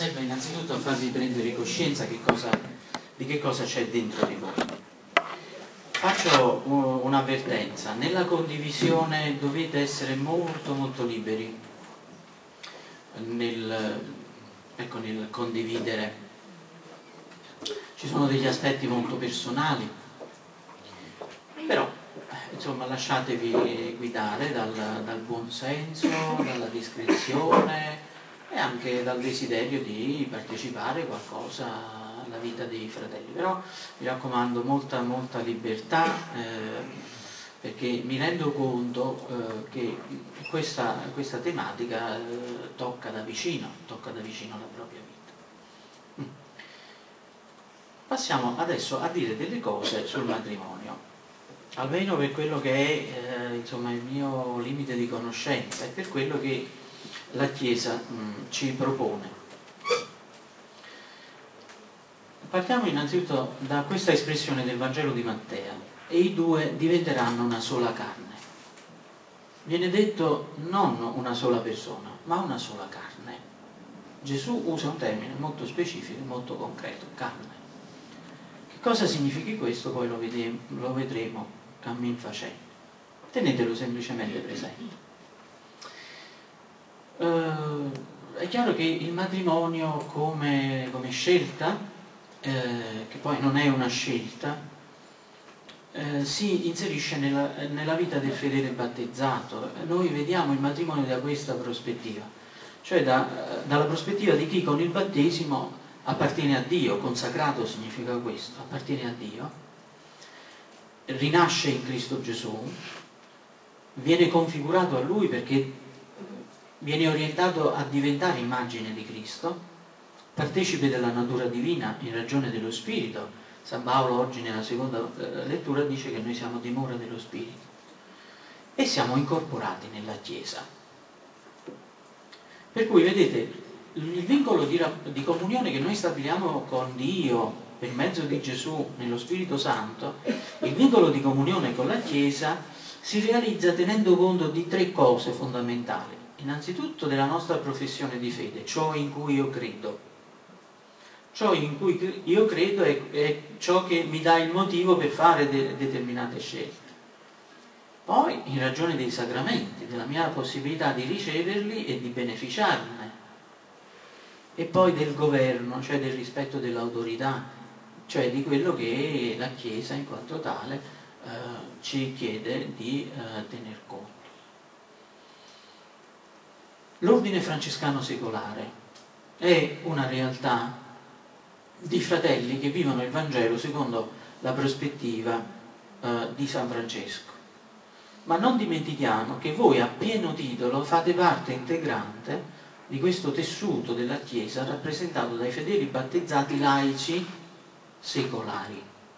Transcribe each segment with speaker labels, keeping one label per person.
Speaker 1: serve innanzitutto a farvi prendere coscienza di che cosa c'è dentro di voi. Faccio un'avvertenza: nella condivisione dovete essere molto molto liberi nel condividere. Ci sono degli aspetti molto personali, però insomma lasciatevi guidare dal buon senso, dalla discrezione e anche dal desiderio di partecipare qualcosa alla vita dei fratelli. Però mi raccomando, molta libertà, perché mi rendo conto che questa tematica tocca da vicino la propria vita. Passiamo adesso a dire delle cose sul matrimonio, almeno per quello che è insomma, il mio limite di conoscenza e per quello che la Chiesa ci propone. Partiamo innanzitutto da questa espressione del Vangelo di Matteo: e i due diventeranno una sola carne. Viene detto non una sola persona, ma una sola carne. Gesù usa un termine molto specifico, molto concreto: carne. Che cosa significhi questo? Poi lo vedremo cammin facendo. Tenetelo semplicemente presente. È chiaro che il matrimonio come scelta, che poi non è una scelta, si inserisce nella vita del fedele battezzato. Noi vediamo il matrimonio da questa prospettiva, cioè dalla prospettiva di chi con il battesimo appartiene a Dio. Consacrato significa questo: appartiene a Dio, rinasce in Cristo Gesù, viene configurato a Lui perché viene orientato a diventare immagine di Cristo, partecipe della natura divina in ragione dello Spirito. San Paolo oggi nella seconda lettura dice che noi siamo dimora dello Spirito e siamo incorporati nella Chiesa. Per cui vedete, il vincolo di comunione che noi stabiliamo con Dio per mezzo di Gesù nello Spirito Santo, il vincolo di comunione con la Chiesa si realizza tenendo conto di tre cose fondamentali. Innanzitutto della nostra professione di fede, ciò in cui io credo. Ciò in cui io credo è ciò che mi dà il motivo per fare determinate scelte. Poi, in ragione dei sacramenti, della mia possibilità di riceverli e di beneficiarne. E poi del governo, cioè del rispetto dell'autorità, cioè di quello che la Chiesa in quanto tale ci chiede di tener conto. L'ordine francescano secolare è una realtà di fratelli che vivono il Vangelo secondo la prospettiva di San Francesco. Ma non dimentichiamo che voi a pieno titolo fate parte integrante di questo tessuto della Chiesa rappresentato dai fedeli battezzati laici secolari.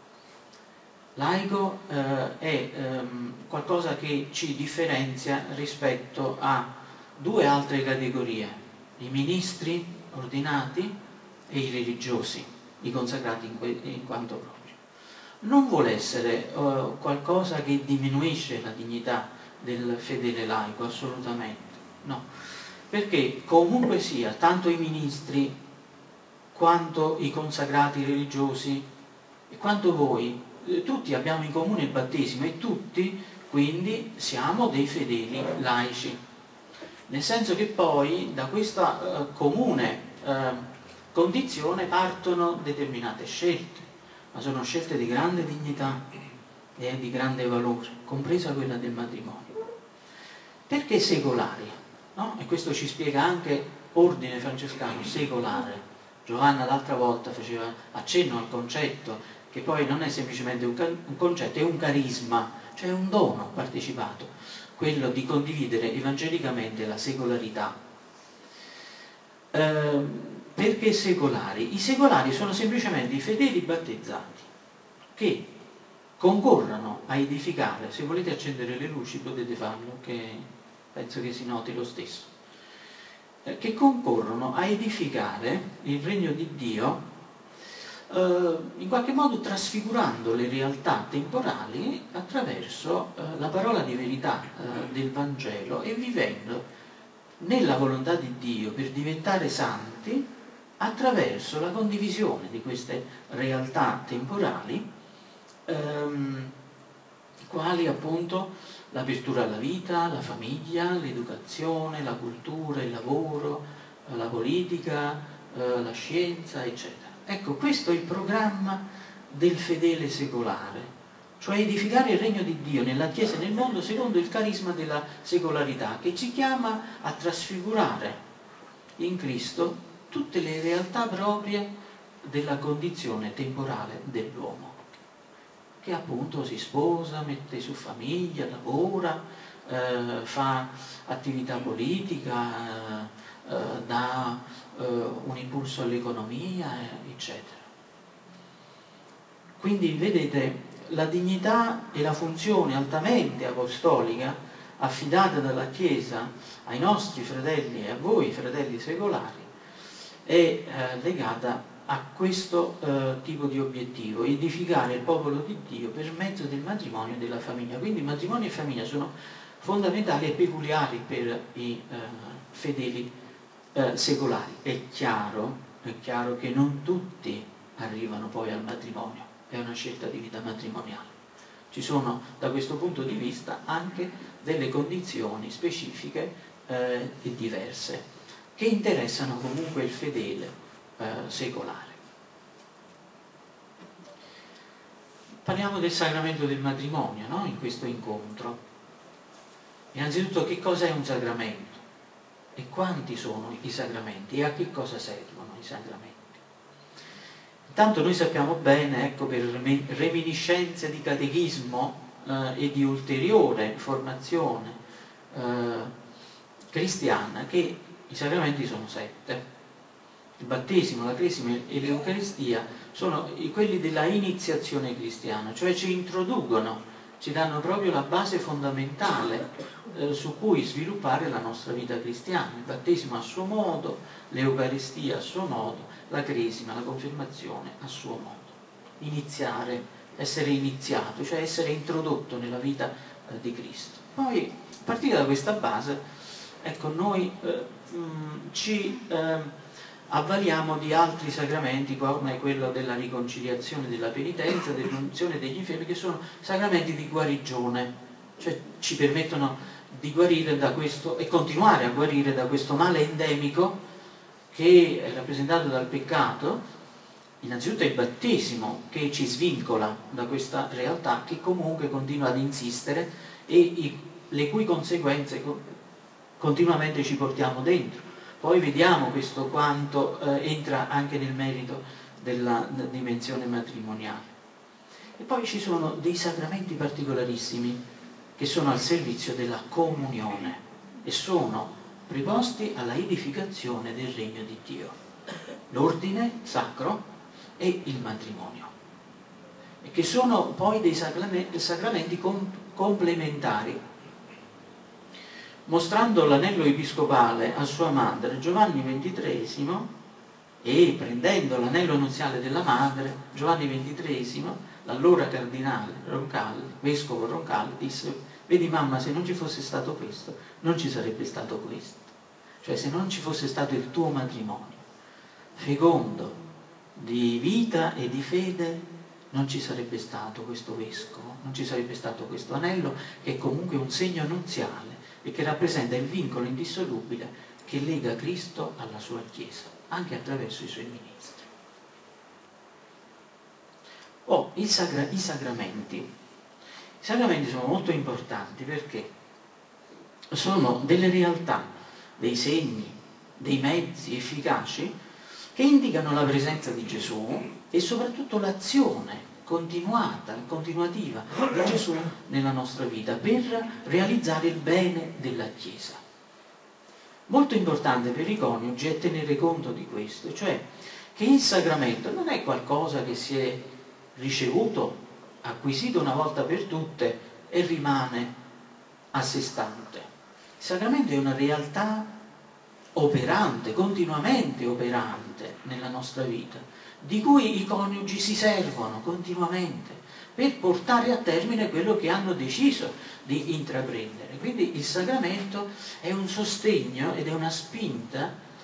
Speaker 1: Laico è qualcosa che ci differenzia rispetto a due altre categorie: i ministri ordinati e i religiosi, i consacrati in quanto proprio. Non vuole essere qualcosa che diminuisce la dignità del fedele laico, assolutamente, no. Perché comunque sia, tanto i ministri quanto i consacrati religiosi e quanto voi, tutti abbiamo in comune il battesimo e tutti quindi siamo dei fedeli laici. Nel senso che poi da questa comune condizione partono determinate scelte, ma sono scelte di grande dignità e di grande valore, compresa quella del matrimonio. Perché secolari? No? E questo ci spiega anche ordine francescano secolare. Giovanna l'altra volta faceva accenno al concetto che poi non è semplicemente un concetto, è un carisma, cioè un dono partecipato, quello di condividere evangelicamente la secolarità. Perché secolari? I secolari sono semplicemente i fedeli battezzati che concorrono a edificare. Se volete accendere le luci potete farlo, che penso che si noti lo stesso. Che concorrono a edificare il regno di Dio, in qualche modo trasfigurando le realtà temporali attraverso la parola di verità del Vangelo e vivendo nella volontà di Dio per diventare santi attraverso la condivisione di queste realtà temporali, quali appunto l'apertura alla vita, la famiglia, l'educazione, la cultura, il lavoro, la politica, la scienza, eccetera. Ecco, questo è il programma del fedele secolare, cioè edificare il regno di Dio nella Chiesa e nel mondo secondo il carisma della secolarità, che ci chiama a trasfigurare in Cristo tutte le realtà proprie della condizione temporale dell'uomo, che appunto si sposa, mette su famiglia, lavora, fa attività politica, dà un impulso all'economia, eccetera. Quindi vedete, la dignità e la funzione altamente apostolica affidata dalla Chiesa ai nostri fratelli e a voi fratelli secolari è legata a questo tipo di obiettivo: edificare il popolo di Dio per mezzo del matrimonio e della famiglia. Quindi matrimonio e famiglia sono fondamentali e peculiari per i fedeli secolari. È chiaro che non tutti arrivano poi al matrimonio, è una scelta di vita matrimoniale. Ci sono da questo punto di vista anche delle condizioni specifiche e diverse che interessano comunque il fedele secolare. Parliamo del sacramento del matrimonio, no? In questo incontro. Innanzitutto, che cos'è un sacramento? E quanti sono i sacramenti? E a che cosa servono i sacramenti? Intanto noi sappiamo bene, ecco, per reminiscenze di catechismo e di ulteriore formazione cristiana, che i sacramenti sono 7. Il battesimo, la cresima e l'Eucaristia sono quelli della iniziazione cristiana, cioè ci introducono, ci danno proprio la base fondamentale su cui sviluppare la nostra vita cristiana. Il battesimo a suo modo, l'Eucaristia a suo modo, la cresima, la confermazione a suo modo. Iniziare, essere iniziato, cioè essere introdotto nella vita di Cristo. Poi, a partire da questa base, ecco, noi ci avvaliamo di altri sacramenti, come quello della riconciliazione, della penitenza, dell'unzione degli infermi, che sono sacramenti di guarigione, cioè ci permettono di guarire da questo e continuare a guarire da questo male endemico che è rappresentato dal peccato. Innanzitutto è il battesimo che ci svincola da questa realtà, che comunque continua ad insistere e le cui conseguenze continuamente ci portiamo dentro. Poi vediamo questo quanto entra anche nel merito della dimensione matrimoniale. E poi ci sono dei sacramenti particolarissimi che sono al servizio della comunione e sono preposti alla edificazione del regno di Dio: l'ordine sacro e il matrimonio, e che sono poi dei sacramenti complementari. Mostrando l'anello episcopale a sua madre Giovanni XXIII e prendendo l'anello nuziale della madre, Giovanni XXIII, l'allora cardinale Roncalli, vescovo Roncalli, disse: vedi mamma, se non ci fosse stato questo, non ci sarebbe stato questo. Cioè, se non ci fosse stato il tuo matrimonio fecondo di vita e di fede, non ci sarebbe stato questo vescovo, non ci sarebbe stato questo anello, che è comunque un segno nuziale e che rappresenta il vincolo indissolubile che lega Cristo alla sua Chiesa, anche attraverso i suoi ministri. I sacramenti. I sacramenti sono molto importanti perché sono delle realtà, dei segni, dei mezzi efficaci che indicano la presenza di Gesù e soprattutto l'azione continuativa di Gesù nella nostra vita per realizzare il bene della Chiesa. Molto importante per i coniugi è tenere conto di questo, cioè che il sacramento non è qualcosa che si è ricevuto, acquisito una volta per tutte e rimane a sé stante. Il sacramento è una realtà operante, continuamente operante nella nostra vita, di cui i coniugi si servono continuamente per portare a termine quello che hanno deciso di intraprendere. Quindi il sacramento è un sostegno ed è una spinta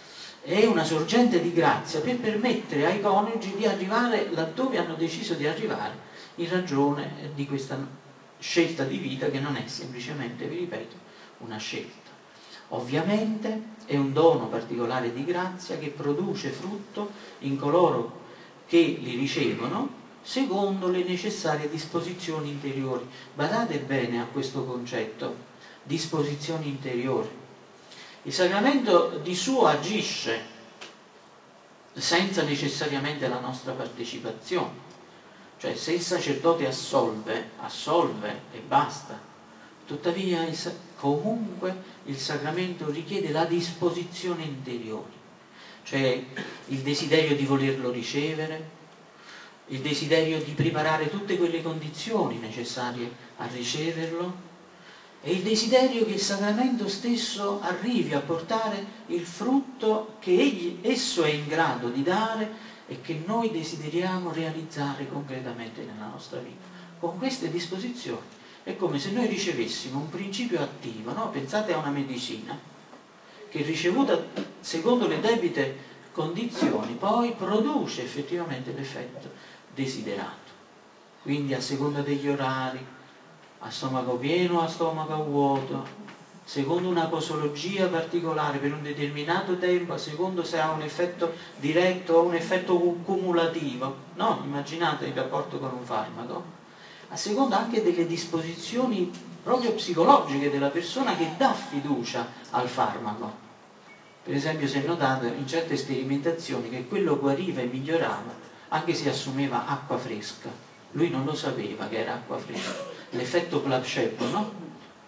Speaker 1: è una sorgente di grazia per permettere ai coniugi di arrivare laddove hanno deciso di arrivare in ragione di questa scelta di vita, che non è semplicemente, vi ripeto, una scelta. Ovviamente è un dono particolare di grazia che produce frutto in coloro che li ricevono secondo le necessarie disposizioni interiori. Badate bene a questo concetto, disposizioni interiori. Il sacramento di suo agisce senza necessariamente la nostra partecipazione. Cioè, se il sacerdote assolve e basta. Tuttavia, comunque, il sacramento richiede la disposizione interiore, cioè il desiderio di volerlo ricevere, il desiderio di preparare tutte quelle condizioni necessarie a riceverlo, e il desiderio che il sacramento stesso arrivi a portare il frutto che esso è in grado di dare e che noi desideriamo realizzare concretamente nella nostra vita. Con queste disposizioni è come se noi ricevessimo un principio attivo, no? Pensate a una medicina che, ricevuta secondo le debite condizioni, poi produce effettivamente l'effetto desiderato. Quindi a seconda degli orari, a stomaco pieno o a stomaco vuoto, secondo una posologia particolare per un determinato tempo, a secondo se ha un effetto diretto o un effetto cumulativo, no? Immaginate il rapporto con un farmaco, a seconda anche delle disposizioni proprio psicologiche della persona che dà fiducia al farmaco. Per esempio, si è notato in certe sperimentazioni che quello guariva e migliorava anche se assumeva acqua fresca. Lui non lo sapeva che era acqua fresca. L'effetto placebo, no?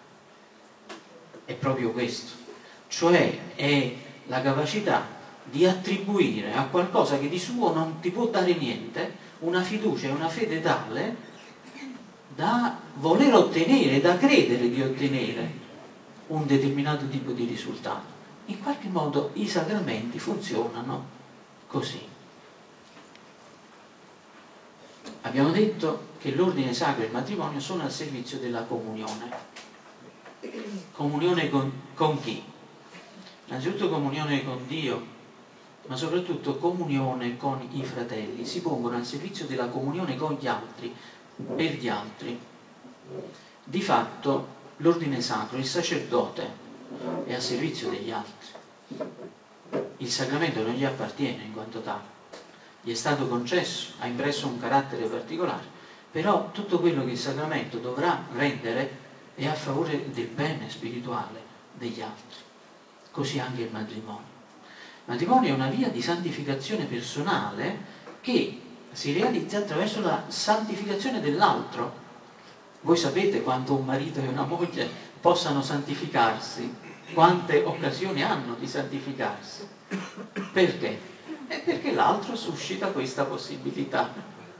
Speaker 1: È proprio questo, cioè è la capacità di attribuire a qualcosa che di suo non ti può dare niente una fiducia e una fede tale da voler ottenere, da credere di ottenere un determinato tipo di risultato. In qualche modo i sacramenti funzionano così. Abbiamo detto che l'ordine sacro e il matrimonio sono al servizio della comunione. Comunione con chi? Innanzitutto comunione con Dio, ma soprattutto comunione con i fratelli. Si pongono al servizio della comunione con gli altri, per gli altri. Di fatto l'ordine sacro, il sacerdote, è al servizio degli altri. Il sacramento non gli appartiene in quanto tale, gli è stato concesso, ha impresso un carattere particolare, però tutto quello che il sacramento dovrà rendere è a favore del bene spirituale degli altri. Così anche il matrimonio. Il matrimonio è una via di santificazione personale che si realizza attraverso la santificazione dell'altro. Voi sapete quanto un marito e una moglie possano santificarsi, quante occasioni hanno di santificarsi. Perché? È perché l'altro suscita questa possibilità.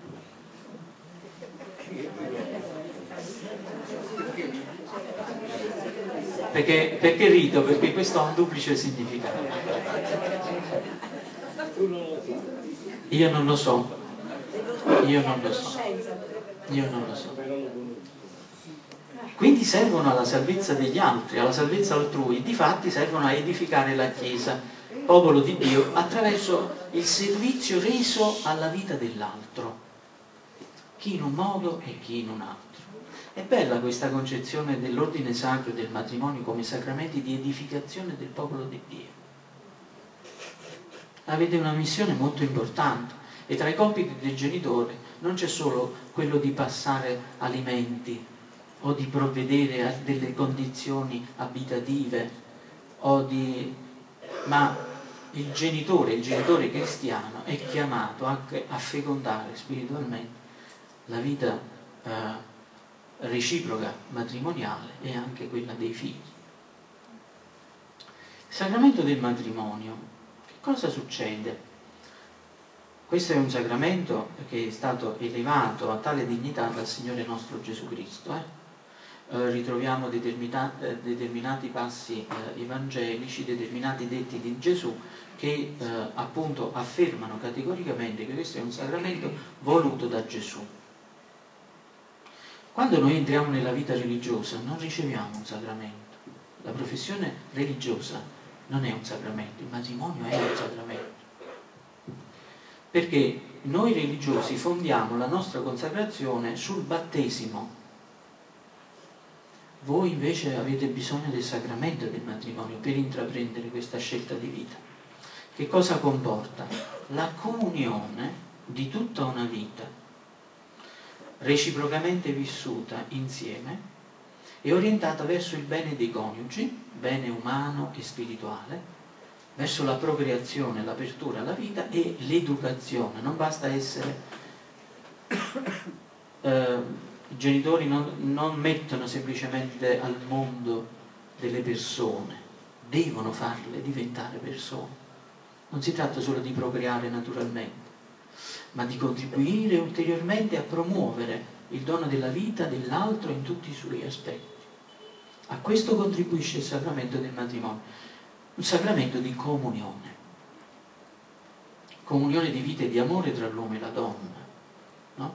Speaker 1: Perché rido? Perché questo ha un duplice significato. Io non lo so. Quindi servono alla salvezza degli altri, alla salvezza altrui, difatti servono a edificare la Chiesa, popolo di Dio, attraverso il servizio reso alla vita dell'altro, chi in un modo e chi in un altro. È bella questa concezione dell'ordine sacro e del matrimonio come sacramenti di edificazione del popolo di Dio. Avete una missione molto importante e tra i compiti del genitore non c'è solo quello di passare alimenti o di provvedere a delle condizioni abitative ma il genitore cristiano è chiamato anche a fecondare spiritualmente la vita reciproca matrimoniale e anche quella dei figli. Il sacramento del matrimonio, che cosa succede? Questo è un sacramento che è stato elevato a tale dignità dal Signore nostro Gesù Cristo. Ritroviamo determinati passi evangelici, determinati detti di Gesù che appunto affermano categoricamente che questo è un sacramento voluto da Gesù. Quando noi entriamo nella vita religiosa non riceviamo un sacramento. La professione religiosa non è un sacramento, il matrimonio è un sacramento. Perché noi religiosi fondiamo la nostra consacrazione sul battesimo. Voi invece avete bisogno del sacramento del matrimonio per intraprendere questa scelta di vita. Che cosa comporta? La comunione di tutta una vita, reciprocamente vissuta insieme e orientata verso il bene dei coniugi, bene umano e spirituale, verso la procreazione, l'apertura alla vita e l'educazione. Non basta essere... I genitori non mettono semplicemente al mondo delle persone, devono farle diventare persone. Non si tratta solo di procreare naturalmente, ma di contribuire ulteriormente a promuovere il dono della vita dell'altro in tutti i suoi aspetti. A questo contribuisce il sacramento del matrimonio, un sacramento di comunione di vita e di amore tra l'uomo e la donna, no?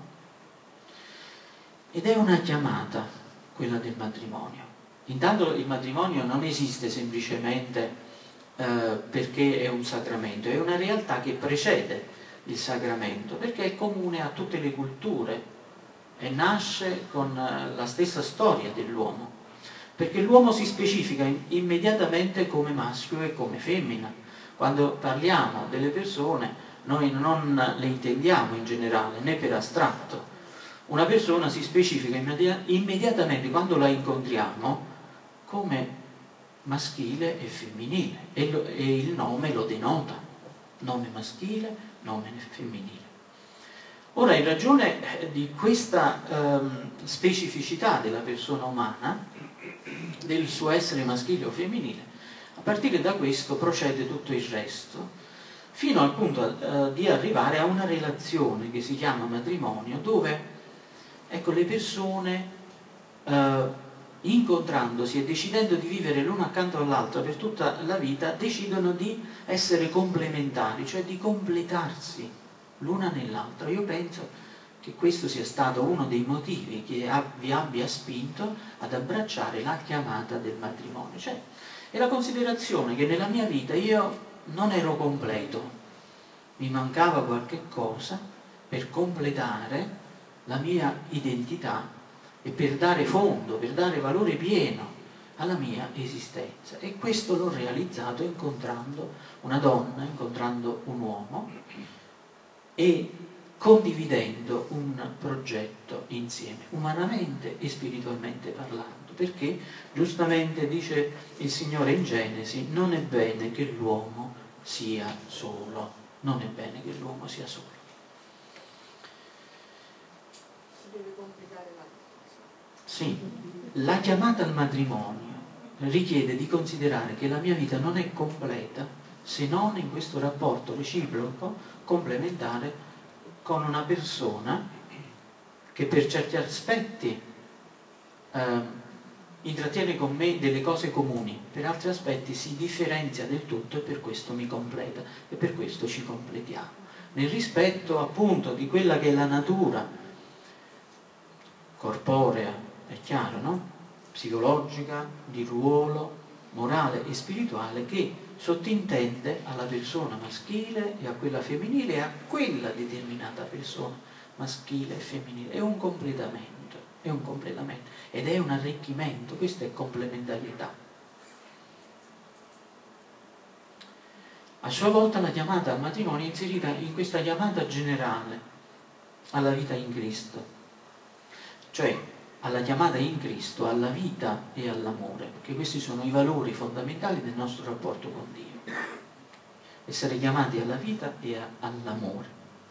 Speaker 1: Ed è una chiamata quella del matrimonio. Intanto il matrimonio non esiste semplicemente perché è un sacramento, è una realtà che precede il sacramento, perché è comune a tutte le culture e nasce con la stessa storia dell'uomo, perché l'uomo si specifica immediatamente come maschio e come femmina. Quando parliamo delle persone noi non le intendiamo in generale né per astratto. Una persona si specifica immediatamente quando la incontriamo come maschile e femminile e il nome lo denota, nome maschile, nome femminile. Ora, in ragione di questa specificità della persona umana, del suo essere maschile o femminile, a partire da questo procede tutto il resto, fino al punto di arrivare a una relazione che si chiama matrimonio, dove ecco, le persone incontrandosi e decidendo di vivere l'una accanto all'altra per tutta la vita, decidono di essere complementari, cioè di completarsi l'una nell'altra. Io penso che questo sia stato uno dei motivi che vi abbia spinto ad abbracciare la chiamata del matrimonio, cioè è la considerazione che nella mia vita io non ero completo, mi mancava qualche cosa per completare la mia identità e per dare fondo, per dare valore pieno alla mia esistenza. E questo l'ho realizzato incontrando una donna, incontrando un uomo e condividendo un progetto insieme, umanamente e spiritualmente parlando, perché giustamente dice il Signore in Genesi: non è bene che l'uomo sia solo, non è bene che l'uomo sia solo.
Speaker 2: Deve complicare la cosa.
Speaker 1: Sì, la chiamata al matrimonio richiede di considerare che la mia vita non è completa se non in questo rapporto reciproco, complementare con una persona che per certi aspetti intrattiene con me delle cose comuni, per altri aspetti si differenzia del tutto e per questo mi completa e per questo ci completiamo, nel rispetto appunto di quella che è la natura corporea, è chiaro, no? Psicologica, di ruolo, morale e spirituale, che sottintende alla persona maschile e a quella femminile e a quella determinata persona maschile e femminile. È un completamento ed è un arricchimento, questa è complementarietà. A sua volta la chiamata al matrimonio è inserita in questa chiamata generale alla vita in Cristo, cioè alla chiamata in Cristo, alla vita e all'amore, perché questi sono i valori fondamentali del nostro rapporto con Dio. Essere chiamati alla vita e all'amore.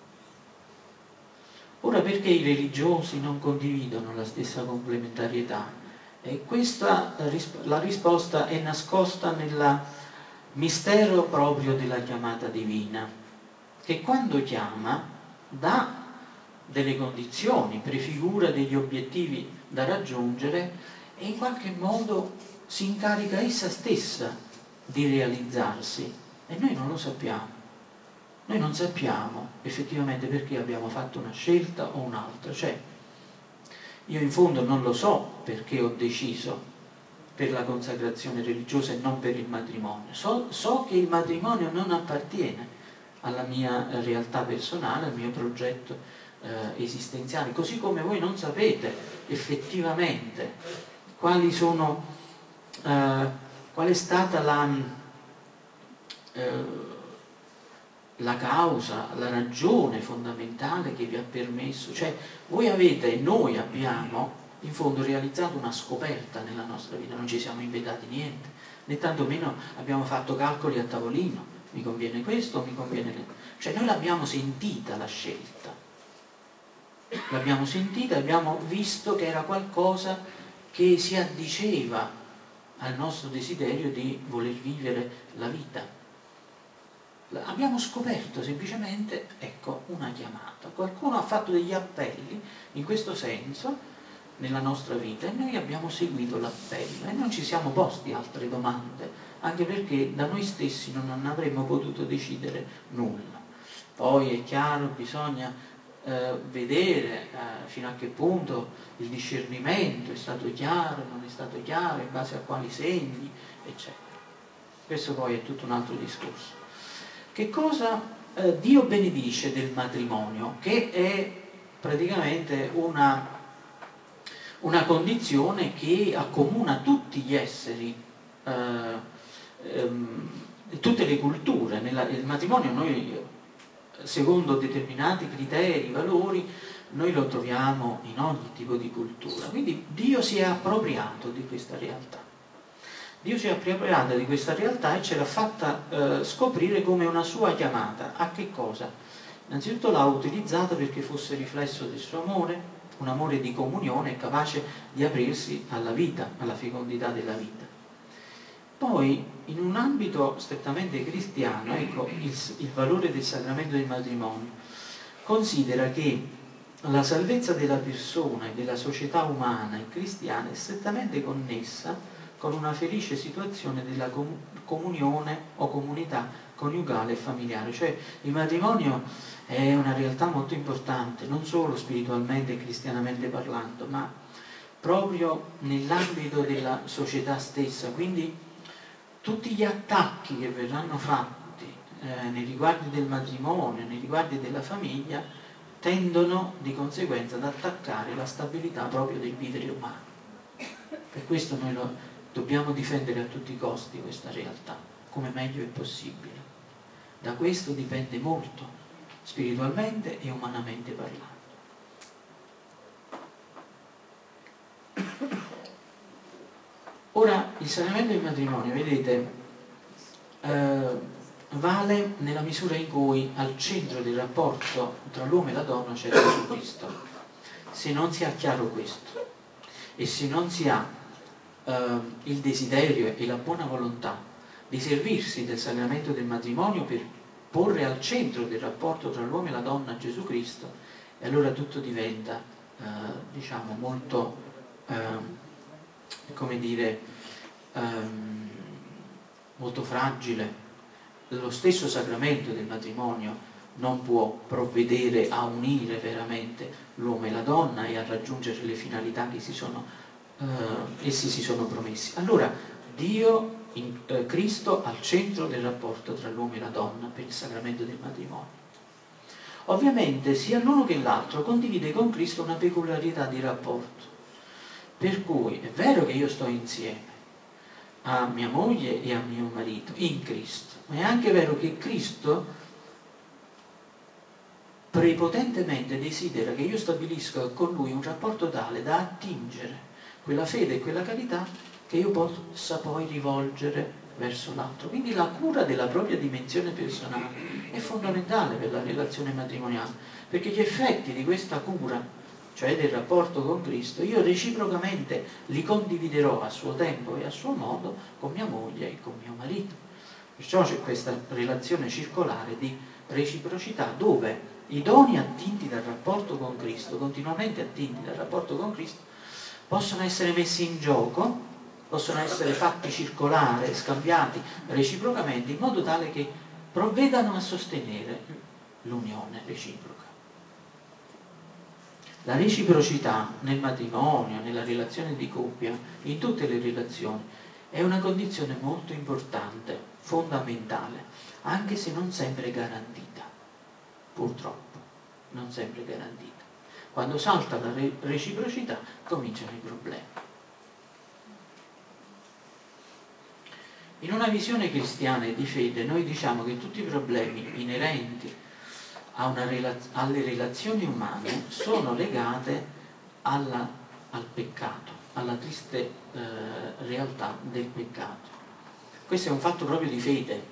Speaker 1: Ora, perché i religiosi non condividono la stessa complementarietà? E questa, la risposta è nascosta nel mistero proprio della chiamata divina, che quando chiama dà delle condizioni, prefigura degli obiettivi da raggiungere e in qualche modo si incarica essa stessa di realizzarsi e noi non lo sappiamo. Noi non sappiamo effettivamente perché abbiamo fatto una scelta o un'altra, cioè io in fondo non lo so perché ho deciso per la consacrazione religiosa e non per il matrimonio. So che il matrimonio non appartiene alla mia realtà personale, al mio progetto esistenziale, così come voi non sapete effettivamente qual è stata la causa, la ragione fondamentale che vi ha permesso, cioè noi abbiamo in fondo realizzato una scoperta nella nostra vita, non ci siamo inventati niente, né tantomeno abbiamo fatto calcoli a tavolino, mi conviene questo, mi conviene quello. Cioè noi l'abbiamo sentita la scelta, l'abbiamo sentita, abbiamo visto che era qualcosa che si addiceva al nostro desiderio di voler vivere la vita. Abbiamo scoperto semplicemente, ecco, una chiamata. Qualcuno ha fatto degli appelli in questo senso nella nostra vita e noi abbiamo seguito l'appello e non ci siamo posti altre domande, anche perché da noi stessi non avremmo potuto decidere nulla. Poi è chiaro, bisogna vedere fino a che punto il discernimento è stato chiaro, non è stato chiaro, in base a quali segni, eccetera. Questo poi è tutto un altro discorso. Che cosa Dio benedice del matrimonio, che è praticamente una condizione che accomuna tutti gli esseri, tutte le culture. Il matrimonio noi, secondo determinati criteri, valori, noi lo troviamo in ogni tipo di cultura. Quindi Dio si è appropriato di questa realtà. Dio si è appropriato di questa realtà e ce l'ha fatta scoprire come una sua chiamata. A che cosa? Innanzitutto l'ha utilizzata perché fosse riflesso del suo amore, un amore di comunione capace di aprirsi alla vita, alla fecondità della vita. Poi, in un ambito strettamente cristiano, ecco il valore del sacramento del matrimonio. Considera che la salvezza della persona e della società umana e cristiana è strettamente connessa con una felice situazione della comunione o comunità coniugale e familiare. Cioè il matrimonio è una realtà molto importante, non solo spiritualmente e cristianamente parlando, ma proprio nell'ambito della società stessa. Quindi tutti gli attacchi che verranno fatti nei riguardi del matrimonio, nei riguardi della famiglia, tendono di conseguenza ad attaccare la stabilità proprio del vivere umano. Per questo noi dobbiamo difendere a tutti i costi questa realtà, come meglio è possibile. Da questo dipende molto, spiritualmente e umanamente parlando. Ora, il sacramento del matrimonio, vedete, vale nella misura in cui al centro del rapporto tra l'uomo e la donna c'è Gesù Cristo. Se non si ha chiaro questo e se non si ha il desiderio e la buona volontà di servirsi del sacramento del matrimonio per porre al centro del rapporto tra l'uomo e la donna Gesù Cristo, e allora tutto diventa diciamo molto come dire molto fragile. Lo stesso sacramento del matrimonio non può provvedere a unire veramente l'uomo e la donna e a raggiungere le finalità che essi si sono promessi. Allora Dio, Cristo al centro del rapporto tra l'uomo e la donna per il sacramento del matrimonio. Ovviamente sia l'uno che l'altro condivide con Cristo una peculiarità di rapporto, per cui è vero che io sto insieme a mia moglie e a mio marito in Cristo, ma è anche vero che Cristo prepotentemente desidera che io stabilisca con Lui un rapporto tale da attingere quella fede e quella carità che io possa poi rivolgere verso l'altro. Quindi la cura della propria dimensione personale è fondamentale per la relazione matrimoniale, perché gli effetti di questa cura, cioè del rapporto con Cristo, io reciprocamente li condividerò a suo tempo e a suo modo con mia moglie e con mio marito. Perciò c'è questa relazione circolare di reciprocità dove i doni attinti dal rapporto con Cristo, continuamente attinti dal rapporto con Cristo, possono essere messi in gioco, possono essere fatti circolare, scambiati reciprocamente in modo tale che provvedano a sostenere l'unione reciproca. La reciprocità nel matrimonio, nella relazione di coppia, in tutte le relazioni, è una condizione molto importante, fondamentale, anche se non sempre garantita, purtroppo, non sempre garantita. Quando salta la reciprocità cominciano i problemi. In una visione cristiana e di fede noi diciamo che tutti i problemi inerenti alle relazioni umane sono legate al peccato, alla triste realtà del peccato. Questo è un fatto proprio di fede.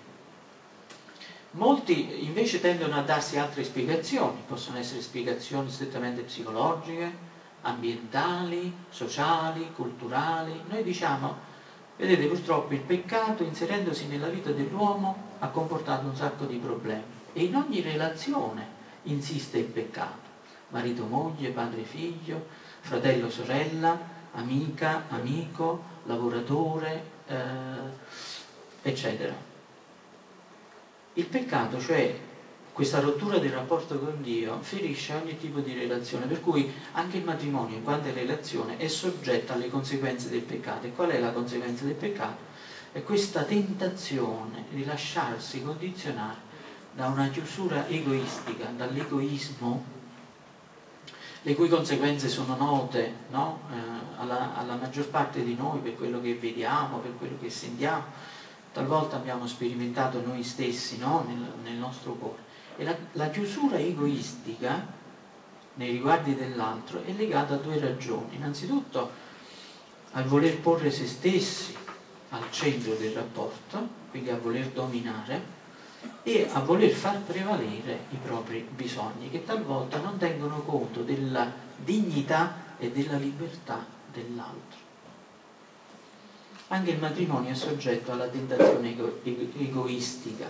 Speaker 1: Molti invece tendono a darsi altre spiegazioni, possono essere spiegazioni strettamente psicologiche, ambientali, sociali, culturali. Noi diciamo, vedete, purtroppo il peccato, inserendosi nella vita dell'uomo, ha comportato un sacco di problemi. E in ogni relazione insiste il peccato. Marito, moglie, padre, figlio, fratello, sorella, amica, amico, lavoratore, eccetera. Il peccato, cioè questa rottura del rapporto con Dio, ferisce ogni tipo di relazione, per cui anche il matrimonio, in quanto relazione, è soggetto alle conseguenze del peccato. E qual è la conseguenza del peccato? È questa tentazione di lasciarsi condizionare da una chiusura egoistica, dall'egoismo, le cui conseguenze sono note, no? alla maggior parte di noi, per quello che vediamo, per quello che sentiamo. Talvolta abbiamo sperimentato noi stessi, no? nel nostro cuore. E la chiusura egoistica nei riguardi dell'altro è legata a due ragioni. Innanzitutto al voler porre se stessi al centro del rapporto, quindi a voler dominare, e a voler far prevalere i propri bisogni, che talvolta non tengono conto della dignità e della libertà dell'altro. Anche il matrimonio è soggetto alla tentazione egoistica,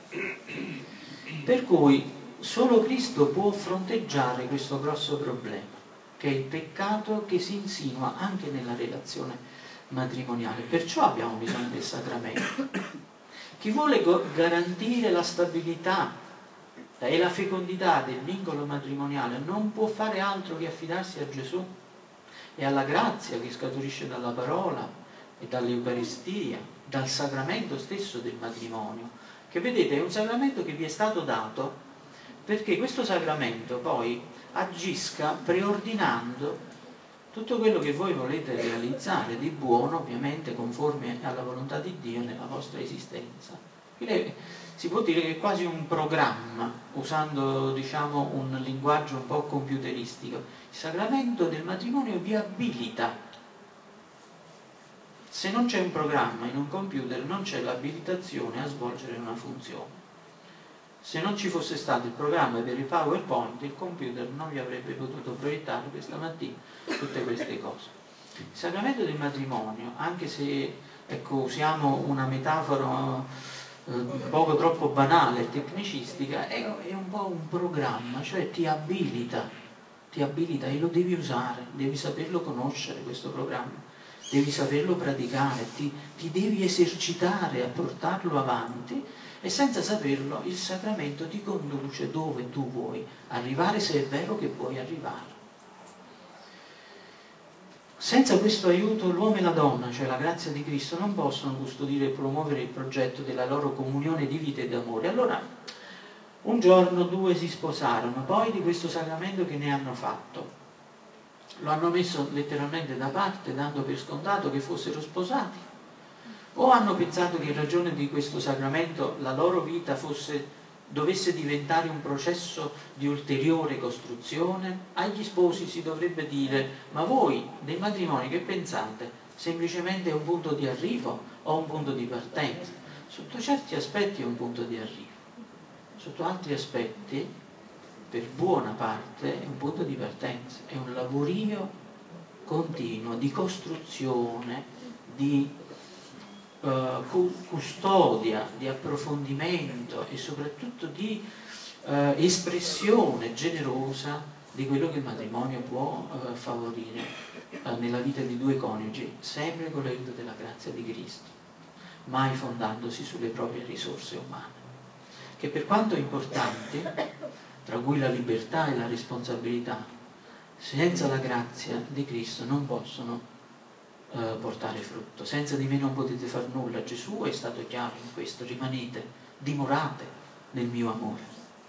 Speaker 1: per cui solo Cristo può fronteggiare questo grosso problema, che è il peccato che si insinua anche nella relazione matrimoniale. Perciò abbiamo bisogno del sacramento. Chi vuole garantire la stabilità e la fecondità del vincolo matrimoniale non può fare altro che affidarsi a Gesù e alla grazia che scaturisce dalla parola e dall'Eucaristia, dal sacramento stesso del matrimonio, che vedete è un sacramento che vi è stato dato perché questo sacramento poi agisca preordinando tutto quello che voi volete realizzare di buono, ovviamente conforme alla volontà di Dio nella vostra esistenza. Quindi si può dire che è quasi un programma, usando diciamo un linguaggio un po' computeristica. Il sacramento del matrimonio vi abilita. Se non c'è un programma in un computer non c'è l'abilitazione a svolgere una funzione. Se non ci fosse stato il programma per il PowerPoint, il computer non vi avrebbe potuto proiettare questa mattina tutte queste cose. Il sacramento del matrimonio, anche se ecco, usiamo una metafora poco troppo banale e tecnicistica, è un po' un programma, cioè ti abilita e lo devi usare, devi saperlo conoscere questo programma, devi saperlo praticare, ti devi esercitare a portarlo avanti. E senza saperlo il sacramento ti conduce dove tu vuoi arrivare, se è vero che vuoi arrivare. Senza questo aiuto l'uomo e la donna, cioè la grazia di Cristo, non possono custodire e promuovere il progetto della loro comunione di vita e d'amore. Allora, un giorno due si sposarono, poi di questo sacramento che ne hanno fatto? Lo hanno messo letteralmente da parte, dando per scontato che fossero sposati? O hanno pensato che in ragione di questo sacramento la loro vita dovesse diventare un processo di ulteriore costruzione? Agli sposi si dovrebbe dire: ma voi dei matrimoni che pensate? Semplicemente è un punto di arrivo o un punto di partenza? Sotto certi aspetti è un punto di arrivo, sotto altri aspetti, per buona parte, è un punto di partenza, è un lavorio continuo di costruzione, di custodia, di approfondimento e soprattutto di espressione generosa di quello che il matrimonio può favorire nella vita di due coniugi, sempre con l'aiuto della grazia di Cristo, mai fondandosi sulle proprie risorse umane, che per quanto importanti, tra cui la libertà e la responsabilità, senza la grazia di Cristo non possono portare frutto. Senza di me non potete far nulla. Gesù è stato chiaro in questo: rimanete, dimorate nel mio amore.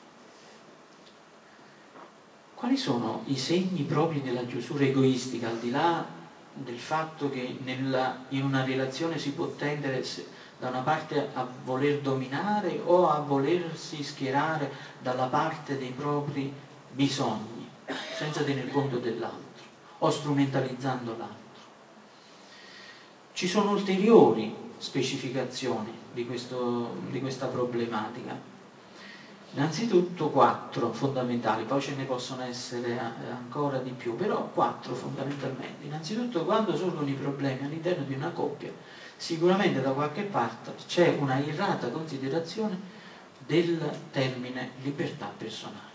Speaker 1: Quali sono i segni propri della chiusura egoistica, al di là del fatto che in una relazione si può tendere da una parte a voler dominare o a volersi schierare dalla parte dei propri bisogni, senza tener conto dell'altro, o strumentalizzando l'altro? Ci sono ulteriori specificazioni di questa problematica. Innanzitutto 4 fondamentali, poi ce ne possono essere ancora di più, però 4 fondamentalmente. Innanzitutto, quando sorgono i problemi all'interno di una coppia, sicuramente da qualche parte c'è una errata considerazione del termine libertà personale.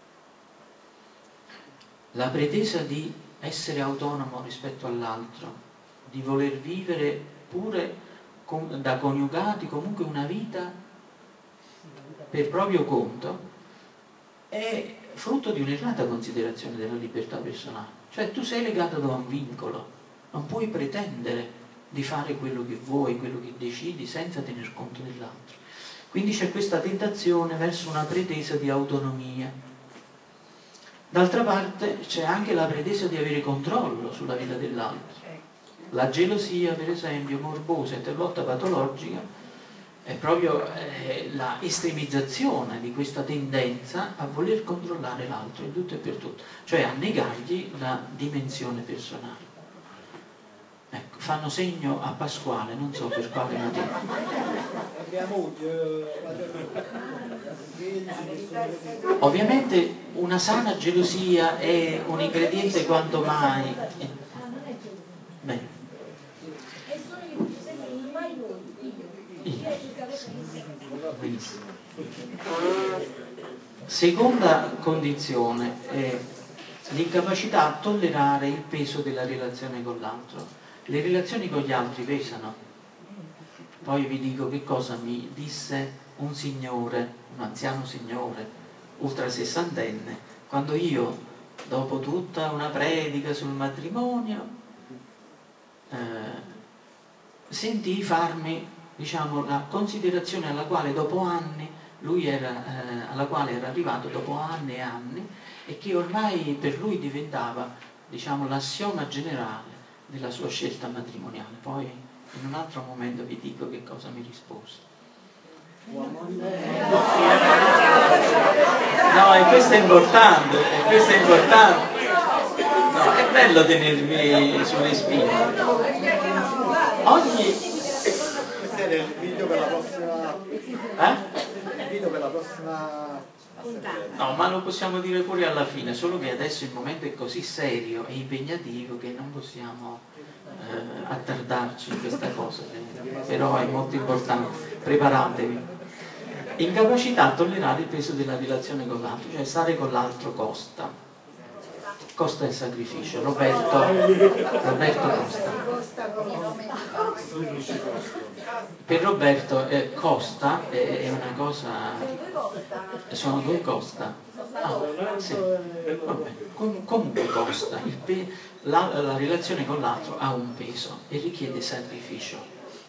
Speaker 1: La pretesa di essere autonomo rispetto all'altro, di voler vivere pure da coniugati comunque una vita per proprio conto, è frutto di un'errata considerazione della libertà personale. Cioè tu sei legato da un vincolo, non puoi pretendere di fare quello che vuoi, quello che decidi, senza tener conto dell'altro. Quindi c'è questa tentazione verso una pretesa di autonomia. D'altra parte c'è anche la pretesa di avere controllo sulla vita dell'altro. La gelosia, per esempio, morbosa e talvolta patologica, è proprio la estremizzazione di questa tendenza a voler controllare l'altro in tutto e per tutto, cioè a negargli la dimensione personale. Ecco, fanno segno a Pasquale, non so per quale motivo. Ovviamente una sana gelosia è un ingrediente quanto mai. Bene. Benissimo. Seconda condizione è l'incapacità a tollerare il peso della relazione con l'altro. Le relazioni con gli altri pesano. Poi vi dico che cosa mi disse un signore, un anziano signore, ultra sessantenne, quando io, dopo tutta una predica sul matrimonio, sentii farmi, diciamo, la considerazione alla quale dopo anni alla quale era arrivato dopo anni e anni, e che ormai per lui diventava, diciamo, l'assioma generale della sua scelta matrimoniale. Poi in un altro momento vi dico che cosa mi rispose. No, e questo è importante, No, è bello tenervi sulle spine.
Speaker 3: Questo è il video per la prossima. Il video per la prossima.
Speaker 1: No, ma lo possiamo dire pure alla fine, solo che adesso il momento è così serio e impegnativo che non possiamo attardarci in questa cosa, però è molto importante. Preparatevi. Incapacità a tollerare il peso della relazione con l'altro, cioè stare con l'altro costa il sacrificio. Roberto costa. Per Roberto costa è una cosa, sono due costa. Sì. Vabbè. Comunque costa, la relazione con l'altro ha un peso e richiede sacrificio,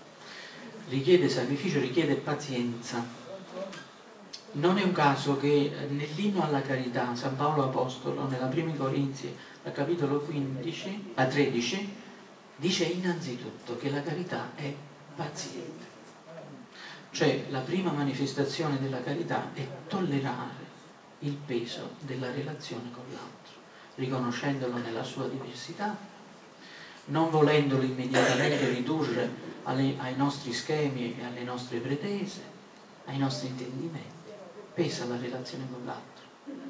Speaker 1: richiede pazienza. Non è un caso che nell'inno alla carità San Paolo Apostolo, nella prima Corinzi, al capitolo 13, dice innanzitutto che la carità è paziente. Cioè la prima manifestazione della carità è tollerare il peso della relazione con l'altro, riconoscendolo nella sua diversità, non volendolo immediatamente ridurre ai nostri schemi e alle nostre pretese, ai nostri intendimenti. Pesa la relazione con l'altro.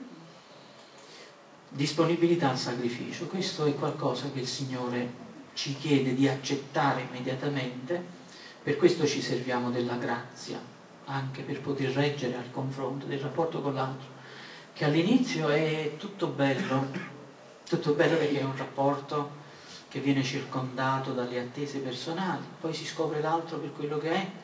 Speaker 1: Disponibilità al sacrificio, questo è qualcosa che il Signore ci chiede di accettare immediatamente, per questo ci serviamo della grazia, anche per poter reggere al confronto del rapporto con l'altro, che all'inizio è tutto bello perché è un rapporto che viene circondato dalle attese personali, poi si scopre l'altro per quello che è.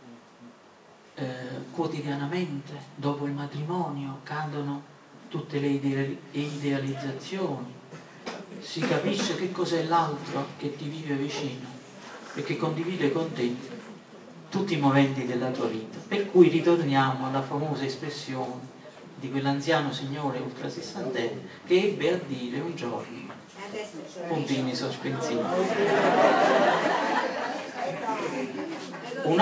Speaker 1: Quotidianamente dopo il matrimonio cadono tutte le idealizzazioni, si capisce che cos'è l'altro che ti vive vicino e che condivide con te tutti i momenti della tua vita. Per cui ritorniamo alla famosa espressione di quell'anziano signore ultrasessantenne che ebbe a dire un giorno, puntini sospensivi. Un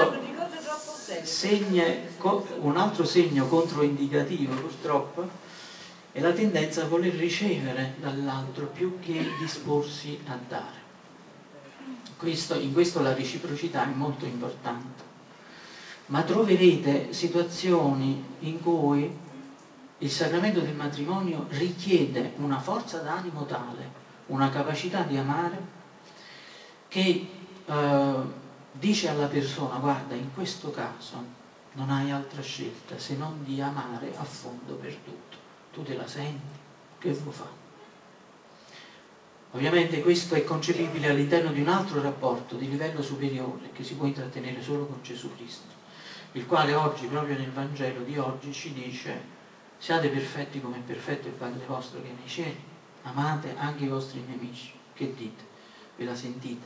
Speaker 1: altro segno controindicativo purtroppo è la tendenza a voler ricevere dall'altro più che disporsi a dare. In questo la reciprocità è molto importante, ma troverete situazioni in cui il sacramento del matrimonio richiede una forza d'animo tale, una capacità di amare, che dice alla persona: guarda, in questo caso non hai altra scelta se non di amare a fondo per tutto. Tu te la senti? Che vuoi fare? Ovviamente questo è concepibile all'interno di un altro rapporto di livello superiore che si può intrattenere solo con Gesù Cristo, il quale oggi, proprio nel Vangelo di oggi, ci dice: siate perfetti come è perfetto il Padre vostro che è nei cieli, amate anche i vostri nemici. Che dite? Ve la sentite?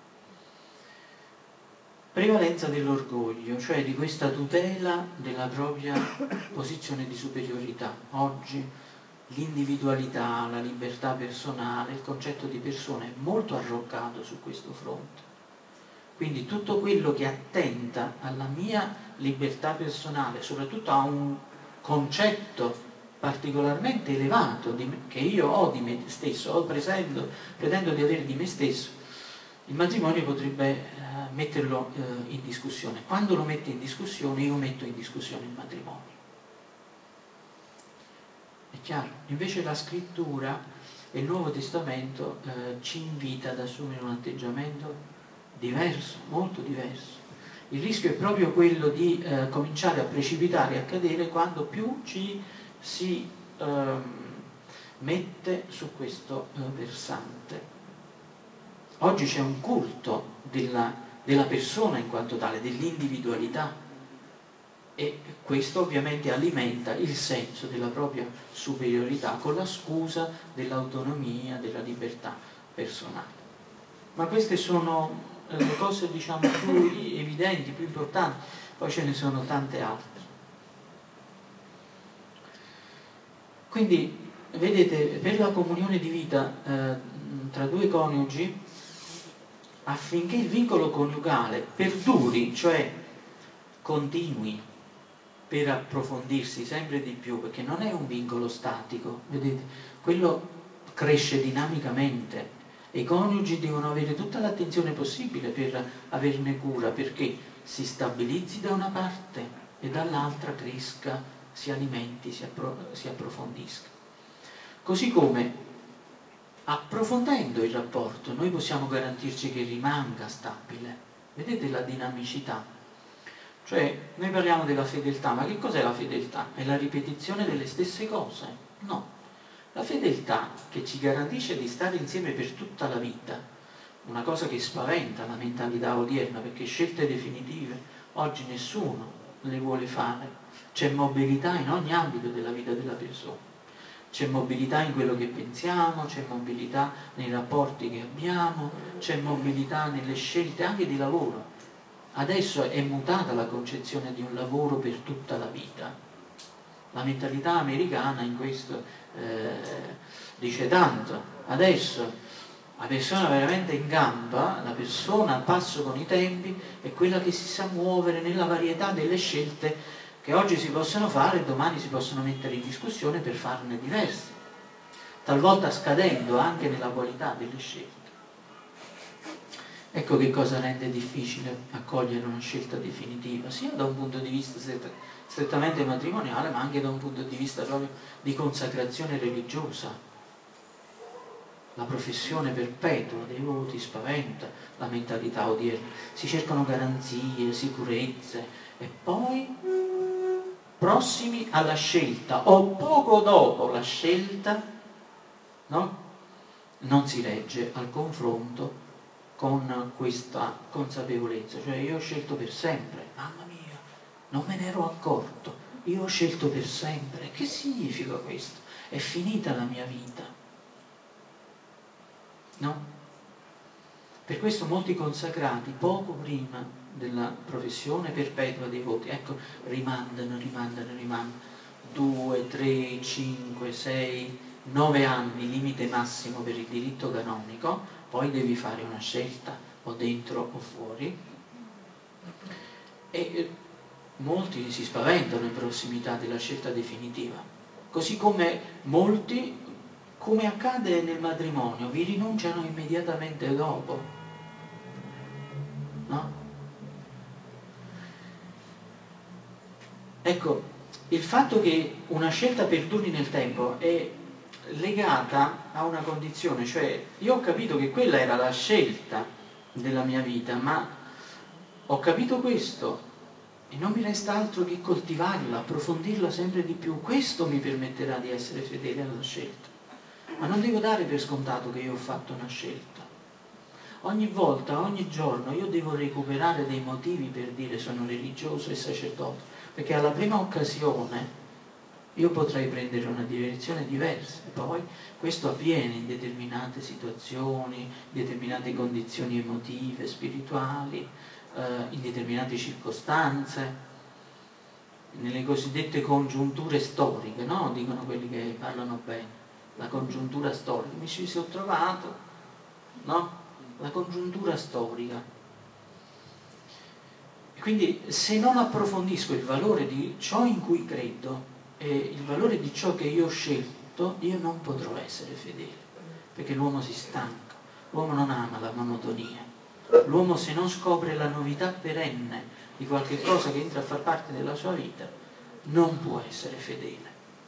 Speaker 1: Prevalenza dell'orgoglio, cioè di questa tutela della propria posizione di superiorità. Oggi l'individualità, la libertà personale, il concetto di persona è molto arroccato su questo fronte. Quindi tutto quello che attenta alla mia libertà personale, soprattutto a un concetto particolarmente elevato che io ho di me stesso, pretendo di avere di me stesso, il matrimonio potrebbe metterlo in discussione. Quando lo mette in discussione, io metto in discussione il matrimonio. È chiaro? Invece la scrittura e il Nuovo Testamento ci invita ad assumere un atteggiamento diverso, molto diverso. Il rischio è proprio quello di cominciare a precipitare e a cadere quando più ci si mette su questo versante. Oggi c'è un culto della persona in quanto tale, dell'individualità, e questo ovviamente alimenta il senso della propria superiorità con la scusa dell'autonomia, della libertà personale. Ma queste sono le cose, diciamo, più evidenti, più importanti, poi ce ne sono tante altre. Quindi, vedete, per la comunione di vita tra due coniugi, affinché il vincolo coniugale perduri, cioè continui, per approfondirsi sempre di più, perché non è un vincolo statico, vedete, quello cresce dinamicamente e i coniugi devono avere tutta l'attenzione possibile per averne cura, perché si stabilizzi da una parte e dall'altra cresca, si alimenti, si approfondisca. Così come, approfondendo il rapporto, noi possiamo garantirci che rimanga stabile. Vedete la dinamicità? Cioè, noi parliamo della fedeltà, ma che cos'è la fedeltà? È la ripetizione delle stesse cose? No. La fedeltà che ci garantisce di stare insieme per tutta la vita, una cosa che spaventa la mentalità odierna, perché scelte definitive oggi nessuno le vuole fare. C'è mobilità in ogni ambito della vita della persona. C'è mobilità in quello che pensiamo, c'è mobilità nei rapporti che abbiamo, c'è mobilità nelle scelte anche di lavoro. Adesso è mutata la concezione di un lavoro per tutta la vita. La mentalità americana in questo dice tanto. Adesso la persona veramente in gamba, la persona a passo con i tempi, è quella che si sa muovere nella varietà delle scelte che oggi si possono fare e domani si possono mettere in discussione per farne diverse, talvolta scadendo anche nella qualità delle scelte. Ecco che cosa rende difficile accogliere una scelta definitiva, sia da un punto di vista strettamente matrimoniale, ma anche da un punto di vista proprio di consacrazione religiosa. La professione perpetua dei voti spaventa la mentalità odierna. Si cercano garanzie, sicurezze e poi, prossimi alla scelta o poco dopo la scelta, no? Non si regge al confronto con questa consapevolezza, cioè io ho scelto per sempre, mamma mia, non me ne ero accorto, io ho scelto per sempre. Che significa questo? È finita la mia vita. no? Per questo molti consacrati, poco prima della professione perpetua dei voti, ecco, rimandano, 2, 3, 5, 6, 9 anni, limite massimo per il diritto canonico, poi devi fare una scelta, o dentro o fuori, e molti si spaventano in prossimità della scelta definitiva, così come molti, come accade nel matrimonio, vi rinunciano immediatamente dopo, no? Ecco, il fatto che una scelta perduri nel tempo è legata a una condizione, cioè io ho capito che quella era la scelta della mia vita, ma ho capito questo e non mi resta altro che coltivarla, approfondirla sempre di più. Questo mi permetterà di essere fedele alla scelta, ma non devo dare per scontato che io ho fatto una scelta. Ogni volta, ogni giorno io devo recuperare dei motivi per dire sono religioso e sacerdote, perché alla prima occasione io potrei prendere una direzione diversa, e poi questo avviene in determinate situazioni, in determinate condizioni emotive, spirituali, in determinate circostanze, nelle cosiddette congiunture storiche, no? Dicono quelli che parlano bene, la congiuntura storica, mi ci sono trovato, no? La congiuntura storica. E quindi se non approfondisco il valore di ciò in cui credo e il valore di ciò che io ho scelto, io non potrò essere fedele, perché l'uomo si stanca, l'uomo non ama la monotonia, l'uomo se non scopre la novità perenne di qualche cosa che entra a far parte della sua vita, non può essere fedele.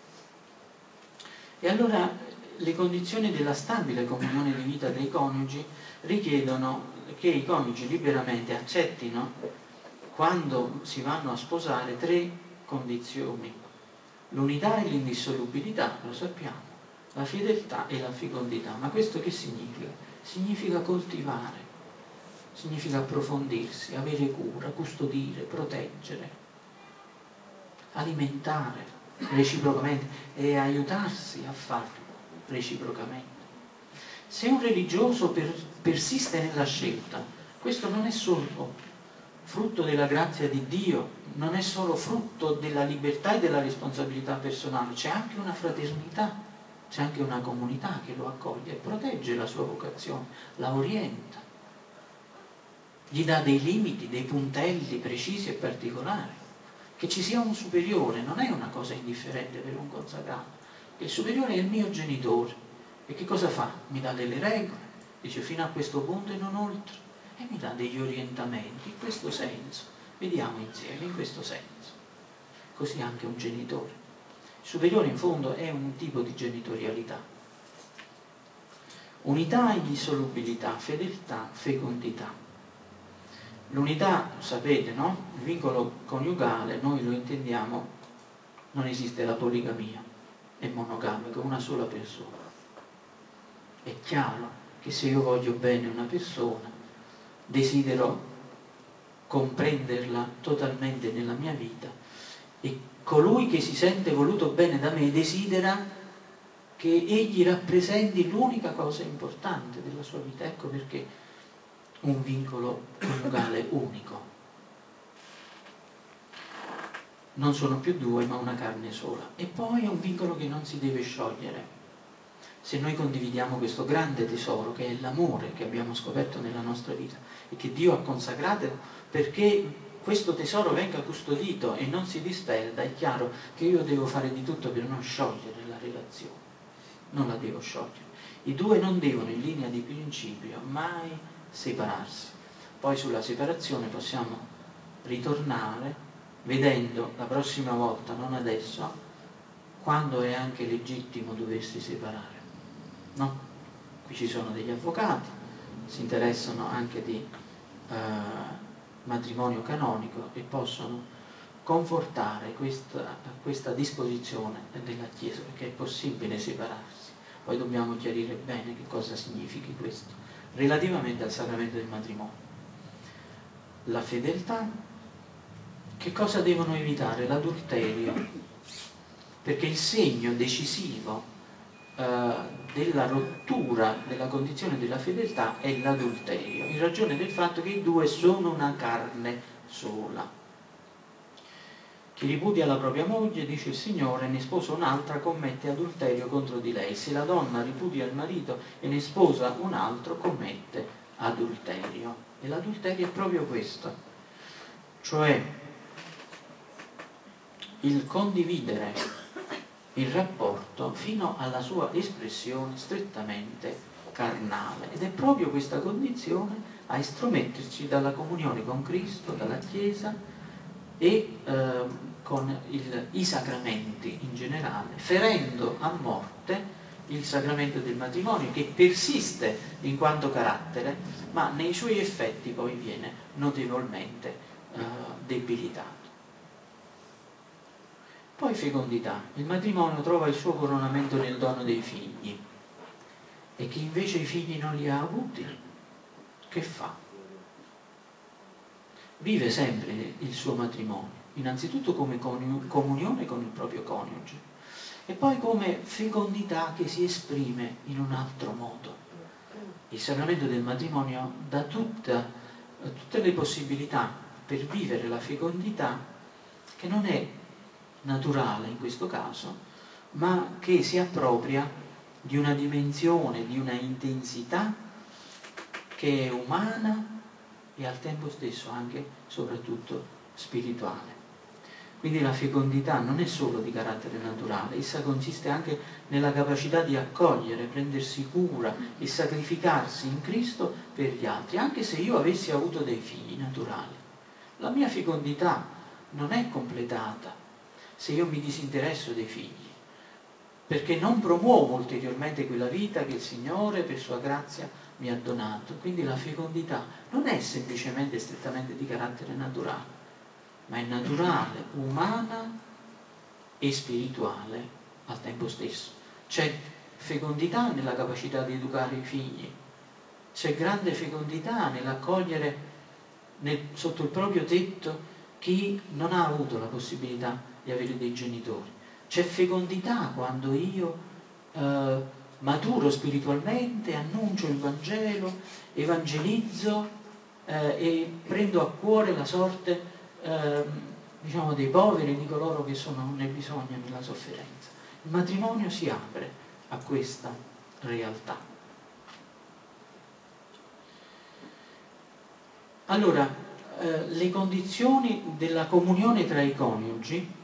Speaker 1: E allora le condizioni della stabile comunione di vita dei coniugi richiedono che i coniugi liberamente accettino, quando si vanno a sposare, 3 condizioni: l'unità e l'indissolubilità, lo sappiamo, la fedeltà e la fecondità. Ma questo che significa? Significa coltivare, significa approfondirsi, avere cura, custodire, proteggere, alimentare reciprocamente e aiutarsi a farlo reciprocamente. Se un religioso persiste nella scelta, questo non è solo frutto della grazia di Dio, non è solo frutto della libertà e della responsabilità personale, c'è anche una fraternità, c'è anche una comunità che lo accoglie e protegge la sua vocazione, la orienta, gli dà dei limiti, dei puntelli precisi e particolari. Che ci sia un superiore non è una cosa indifferente per un consacrato. Il superiore è il mio genitore e che cosa fa? Mi dà delle regole, dice fino a questo punto e non oltre, e mi dà degli orientamenti in questo senso, vediamo insieme in questo senso. Così anche un genitore. Il superiore in fondo è un tipo di genitorialità. Unità, indissolubilità, fedeltà, fecondità. L'unità, sapete, no? Il vincolo coniugale, noi lo intendiamo, non esiste la poligamia, è monogamico, una sola persona. È chiaro che se io voglio bene una persona, desidero comprenderla totalmente nella mia vita, e colui che si sente voluto bene da me desidera che egli rappresenti l'unica cosa importante della sua vita. Ecco perché un vincolo coniugale unico. Non sono più 2 ma una carne sola. E poi è un vincolo che non si deve sciogliere. Se noi condividiamo questo grande tesoro che è l'amore che abbiamo scoperto nella nostra vita e che Dio ha consacrato perché questo tesoro venga custodito e non si disperda, è chiaro che io devo fare di tutto per non sciogliere la relazione, non la devo sciogliere. I 2 non devono in linea di principio mai separarsi. Poi sulla separazione possiamo ritornare vedendo la prossima volta, non adesso, quando è anche legittimo doversi separare, no? Qui ci sono degli avvocati, si interessano anche di matrimonio canonico e possono confortare questa disposizione della Chiesa, perché è possibile separarsi. Poi dobbiamo chiarire bene che cosa significhi questo relativamente al sacramento del matrimonio. La fedeltà, che cosa devono evitare? L'adulterio, perché il segno decisivo della rottura della condizione della fedeltà è l'adulterio, in ragione del fatto che i due sono una carne sola. Chi ripudia la propria moglie, dice il Signore, ne sposa un'altra, commette adulterio contro di lei. Se la donna ripudia il marito e ne sposa un altro, commette adulterio. E l'adulterio è proprio questo, cioè il condividere il rapporto fino alla sua espressione strettamente carnale, ed è proprio questa condizione a estrometterci dalla comunione con Cristo, dalla Chiesa e con i sacramenti in generale, ferendo a morte il sacramento del matrimonio, che persiste in quanto carattere, ma nei suoi effetti poi viene notevolmente debilitato. Poi fecondità. Il matrimonio trova il suo coronamento nel dono dei figli, e chi invece i figli non li ha avuti, che fa? Vive sempre il suo matrimonio, innanzitutto come comunione con il proprio coniuge, e poi come fecondità che si esprime in un altro modo. Il sacramento del matrimonio dà tutte le possibilità per vivere la fecondità, che non è naturale in questo caso, ma che si appropria di una dimensione, di una intensità che è umana e al tempo stesso anche, soprattutto, spirituale. Quindi la fecondità non è solo di carattere naturale, essa consiste anche nella capacità di accogliere, prendersi cura e sacrificarsi in Cristo per gli altri, anche se io avessi avuto dei figli naturali. La mia fecondità non è completata se io mi disinteresso dei figli, perché non promuovo ulteriormente quella vita che il Signore per sua grazia mi ha donato. Quindi la fecondità non è semplicemente strettamente di carattere naturale, ma è naturale, umana e spirituale al tempo stesso. C'è fecondità nella capacità di educare i figli, c'è grande fecondità nell'accogliere sotto il proprio tetto chi non ha avuto la possibilità di avere dei genitori. C'è fecondità quando io maturo spiritualmente, annuncio il Vangelo, evangelizzo e prendo a cuore la sorte dei poveri, di coloro che sono nel bisogno e nella sofferenza. Il matrimonio si apre a questa realtà. Allora, le condizioni della comunione tra i coniugi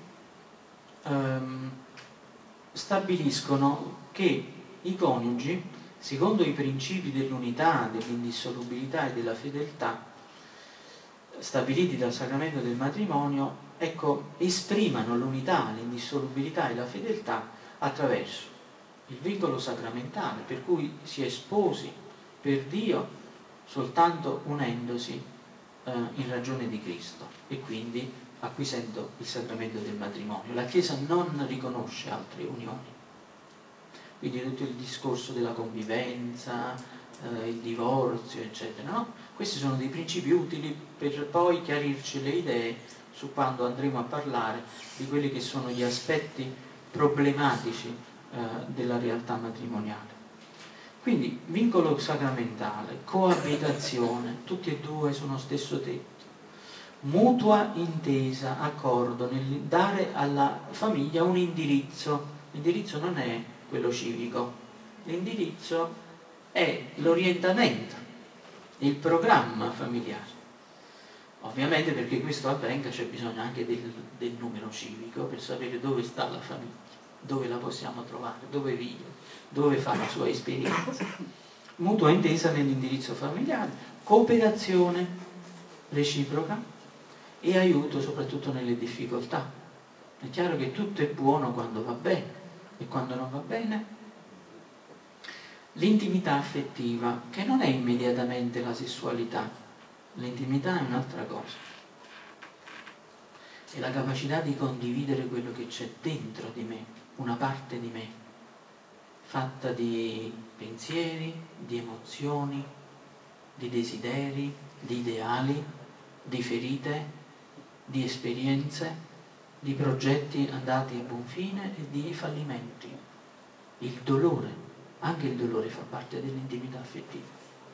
Speaker 1: stabiliscono che i coniugi, secondo i principi dell'unità, dell'indissolubilità e della fedeltà stabiliti dal sacramento del matrimonio, esprimano l'unità, l'indissolubilità e la fedeltà attraverso il vincolo sacramentale, per cui si è sposi per Dio soltanto unendosi in ragione di Cristo e quindi acquisendo il sacramento del matrimonio. La Chiesa non riconosce altre unioni, quindi tutto il discorso della convivenza, il divorzio, eccetera, no? Questi sono dei principi utili per poi chiarirci le idee su quando andremo a parlare di quelli che sono gli aspetti problematici della realtà matrimoniale. Quindi vincolo sacramentale, coabitazione, tutti e due sullo stesso tetto, mutua intesa, accordo nel dare alla famiglia un indirizzo. L'indirizzo non è quello civico, l'indirizzo è l'orientamento, il programma familiare. Ovviamente perché questo avvenga c'è bisogno anche del numero civico per sapere dove sta la famiglia, dove la possiamo trovare, dove vive, dove fa la sua esperienza. Mutua intesa nell'indirizzo familiare, cooperazione reciproca e aiuto soprattutto nelle difficoltà. È chiaro che tutto è buono quando va bene, e quando non va bene. L'intimità affettiva, che non è immediatamente la sessualità, l'intimità è un'altra cosa, è la capacità di condividere quello che c'è dentro di me, una parte di me, fatta di pensieri, di emozioni, di desideri, di ideali, di ferite, di esperienze, di progetti andati a buon fine e di fallimenti. il dolore, anche il dolore fa parte dell'intimità affettiva.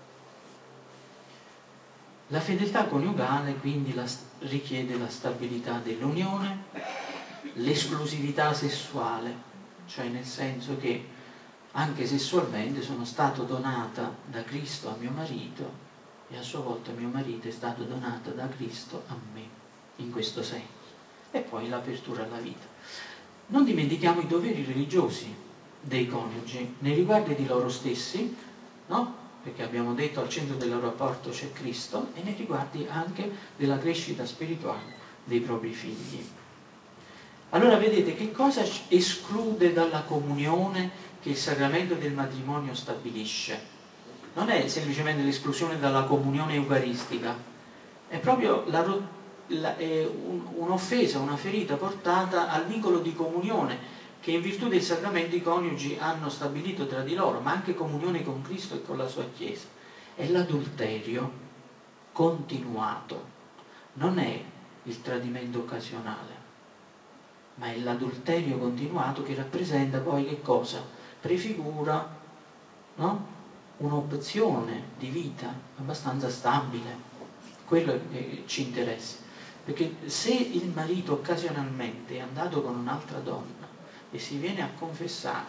Speaker 1: La fedeltà coniugale quindi richiede la stabilità dell'unione, l'esclusività sessuale, cioè nel senso che anche sessualmente sono stato donata da Cristo a mio marito e a sua volta mio marito è stato donato da Cristo a me, in questo senso. E poi l'apertura alla vita. Non dimentichiamo i doveri religiosi dei coniugi nei riguardi di loro stessi, no? Perché abbiamo detto al centro del loro rapporto c'è Cristo, e nei riguardi anche della crescita spirituale dei propri figli. Allora vedete che cosa esclude dalla comunione che il sacramento del matrimonio stabilisce? Non è semplicemente l'esclusione dalla comunione eucaristica, è proprio un'offesa, una ferita portata al vincolo di comunione che in virtù del sacramento i coniugi hanno stabilito tra di loro, ma anche comunione con Cristo e con la sua Chiesa. È l'adulterio continuato, non è il tradimento occasionale, ma è l'adulterio continuato che rappresenta poi che cosa? Prefigura, no? Un'opzione di vita abbastanza stabile, quello che ci interessa, perché se il marito occasionalmente è andato con un'altra donna e si viene a confessare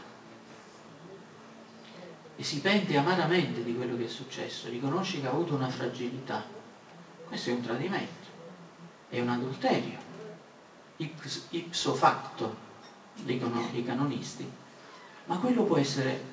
Speaker 1: e si pente amaramente di quello che è successo, riconosce che ha avuto una fragilità, questo è un tradimento, è un adulterio, ipso facto, dicono i canonisti, ma quello può essere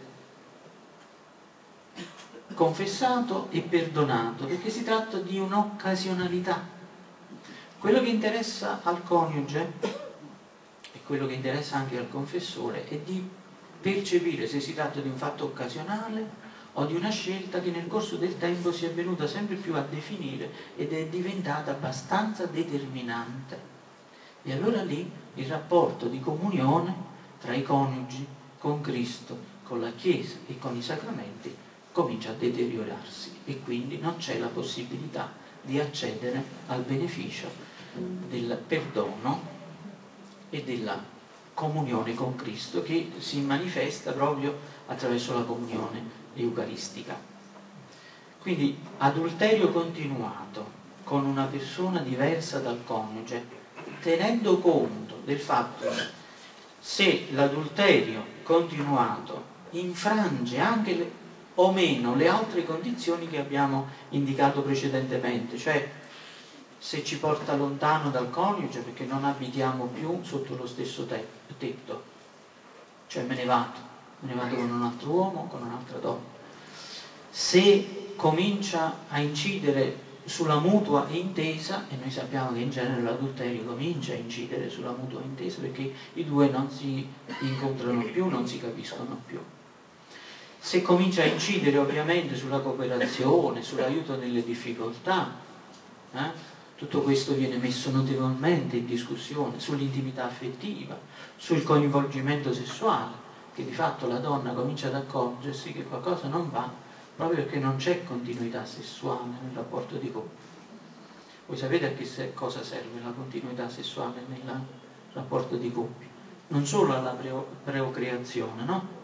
Speaker 1: confessato e perdonato perché si tratta di un'occasionalità. Quello che interessa al coniuge e quello che interessa anche al confessore è di percepire se si tratta di un fatto occasionale o di una scelta che nel corso del tempo si è venuta sempre più a definire ed è diventata abbastanza determinante. E allora lì il rapporto di comunione tra i coniugi, con Cristo, con la Chiesa e con i sacramenti comincia a deteriorarsi e quindi non c'è la possibilità di accedere al beneficio del perdono e della comunione con Cristo che si manifesta proprio attraverso la comunione eucaristica. Quindi adulterio continuato con una persona diversa dal coniuge, tenendo conto del fatto che se l'adulterio continuato infrange anche o meno le altre condizioni che abbiamo indicato precedentemente, cioè se ci porta lontano dal coniuge perché non abitiamo più sotto lo stesso tetto, cioè me ne vado con un altro uomo, con un'altra donna. Se comincia a incidere sulla mutua intesa, e noi sappiamo che in genere l'adulterio comincia a incidere sulla mutua intesa perché i due non si incontrano più, non si capiscono più. Se comincia a incidere ovviamente sulla cooperazione, sull'aiuto nelle difficoltà, tutto questo viene messo notevolmente in discussione, sull'intimità affettiva, sul coinvolgimento sessuale, che di fatto la donna comincia ad accorgersi che qualcosa non va proprio perché non c'è continuità sessuale nel rapporto di coppia. Voi sapete a che cosa serve la continuità sessuale nel rapporto di coppia? Non solo alla procreazione, no?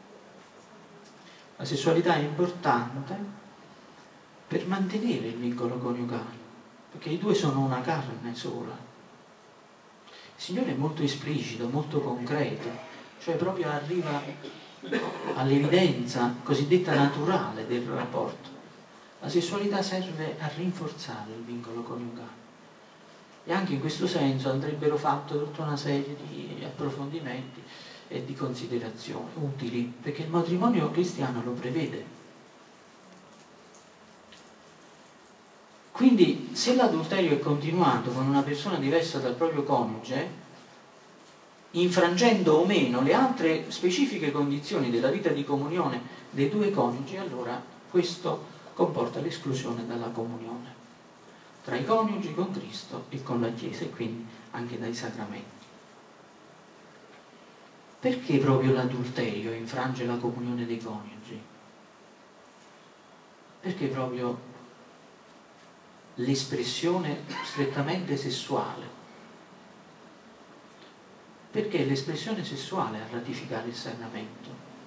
Speaker 1: La sessualità è importante per mantenere il vincolo coniugale, perché i due sono una carne sola. Il Signore è molto esplicito, molto concreto, cioè proprio arriva all'evidenza cosiddetta naturale del rapporto. La sessualità serve a rinforzare il vincolo coniugale e anche in questo senso andrebbero fatte tutta una serie di approfondimenti e di considerazioni utili, perché il matrimonio cristiano lo prevede. Quindi se l'adulterio è continuato con una persona diversa dal proprio coniuge, infrangendo o meno le altre specifiche condizioni della vita di comunione dei due coniugi, allora questo comporta l'esclusione dalla comunione tra i coniugi con Cristo e con la Chiesa e quindi anche dai sacramenti. Perché proprio l'adulterio infrange la comunione dei coniugi? Perché proprio l'espressione strettamente sessuale? Perché è l'espressione sessuale a ratificare il sacramento.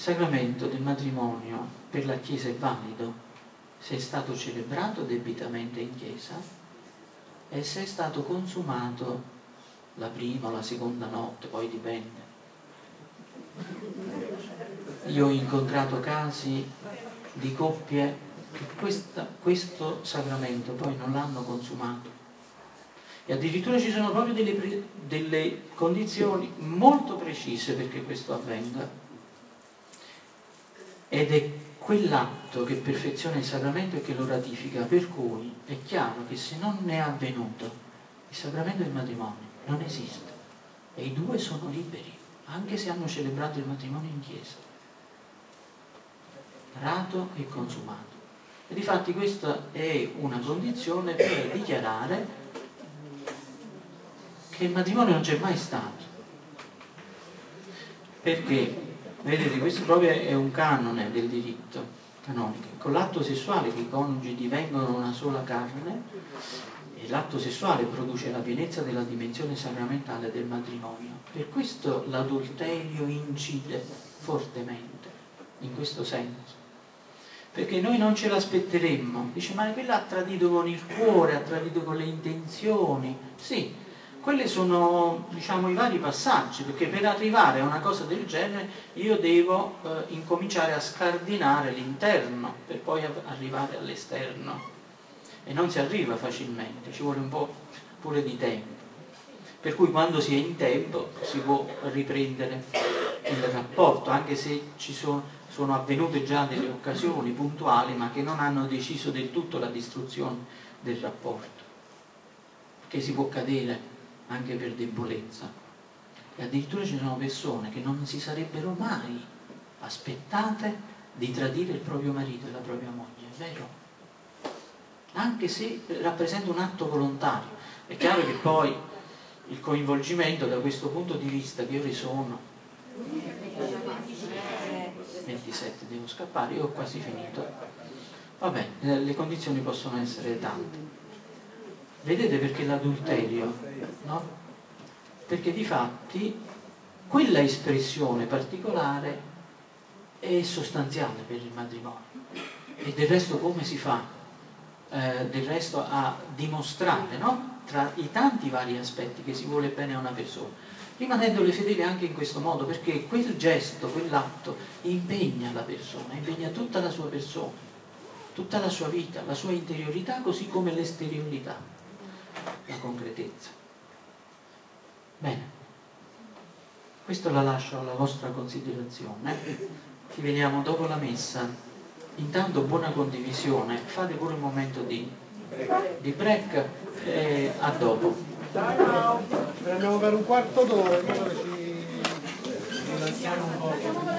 Speaker 1: Il sacramento del matrimonio per la Chiesa è valido se è stato celebrato debitamente in Chiesa e se è stato consumato la prima o la seconda notte, poi dipende. Io ho incontrato casi di coppie che questo sacramento poi non l'hanno consumato, e addirittura ci sono proprio delle condizioni molto precise perché questo avvenga, ed è quell'atto che perfeziona il sacramento e che lo ratifica, per cui è chiaro che se non è avvenuto il sacramento del matrimonio non esiste, e i due sono liberi anche se hanno celebrato il matrimonio in chiesa, rato e consumato. E difatti questa è una condizione per dichiarare che il matrimonio non c'è mai stato, perché vedete, questo proprio è un canone del diritto canonico. Con l'atto sessuale che i coniugi divengono una sola carne, e l'atto sessuale produce la pienezza della dimensione sacramentale del matrimonio. Per questo l'adulterio incide fortemente in questo senso, perché noi non ce l'aspetteremmo. Dice, ma quella ha tradito con il cuore, ha tradito con le intenzioni. Sì, quelli sono, diciamo, i vari passaggi, perché per arrivare a una cosa del genere io devo incominciare a scardinare l'interno per poi arrivare all'esterno, e non si arriva facilmente, ci vuole un po' pure di tempo, per cui quando si è in tempo si può riprendere il rapporto, anche se sono avvenute già delle occasioni puntuali ma che non hanno deciso del tutto la distruzione del rapporto, che si può cadere anche per debolezza. E addirittura ci sono persone che non si sarebbero mai aspettate di tradire il proprio marito e la propria moglie, è vero? Anche se rappresenta un atto volontario. È chiaro che poi il coinvolgimento da questo punto di vista, che ore sono? 27, devo scappare, io ho quasi finito. Vabbè, le condizioni possono essere tante. Vedete perché l'adulterio, no? Perché difatti quella espressione particolare è sostanziale per il matrimonio, e del resto come si fa? Del resto a dimostrare, no? Tra i tanti vari aspetti che si vuole bene a una persona, rimanendole fedeli anche in questo modo, perché quel gesto, quell'atto impegna la persona, impegna tutta la sua persona, tutta la sua vita, la sua interiorità, così come l'esteriorità, la concretezza. Bene, questo la lascio alla vostra considerazione. Ci vediamo dopo la messa. Intanto buona condivisione, fate pure un momento di break, e a dopo.
Speaker 3: Prendiamo per un quarto d'ora, ci rilassiamo un po'.